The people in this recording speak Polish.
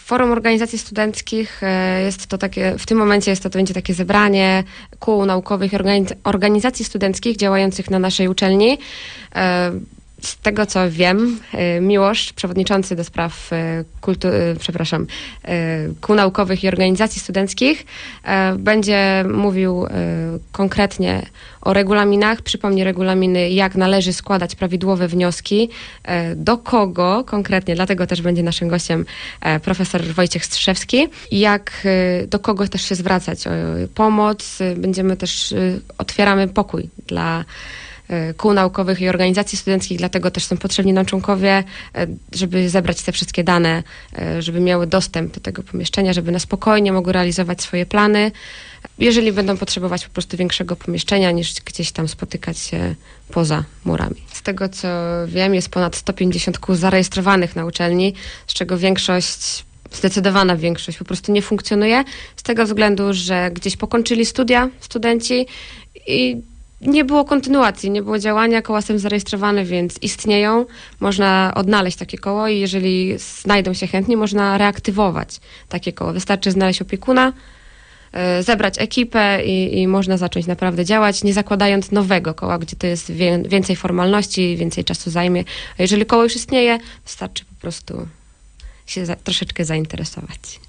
Forum Organizacji Studenckich jest to takie, w tym momencie to będzie takie zebranie kół naukowych i organizacji studenckich działających na naszej uczelni. Z tego co wiem, Miłosz, przewodniczący do spraw kół naukowych i organizacji studenckich, będzie mówił konkretnie o regulaminach, przypomni regulaminy, jak należy składać prawidłowe wnioski, do kogo konkretnie, dlatego też będzie naszym gościem profesor Wojciech Strzewski, do kogo też się zwracać o pomoc. Będziemy też, otwieramy pokój dla kół naukowych i organizacji studenckich, dlatego też są potrzebni nam członkowie, żeby zebrać te wszystkie dane, żeby miały dostęp do tego pomieszczenia, żeby na spokojnie mogły realizować swoje plany, jeżeli będą potrzebować po prostu większego pomieszczenia, niż gdzieś tam spotykać się poza murami. Z tego co wiem, jest ponad 150 kół zarejestrowanych na uczelni, z czego zdecydowana większość po prostu nie funkcjonuje, z tego względu, że gdzieś pokończyli studia studenci i nie było kontynuacji, nie było działania, koła są zarejestrowane, więc istnieją. Można odnaleźć takie koło i jeżeli znajdą się chętni, można reaktywować takie koło. Wystarczy znaleźć opiekuna, zebrać ekipę i można zacząć naprawdę działać, nie zakładając nowego koła, gdzie to jest więcej formalności, więcej czasu zajmie. A jeżeli koło już istnieje, wystarczy po prostu się troszeczkę zainteresować.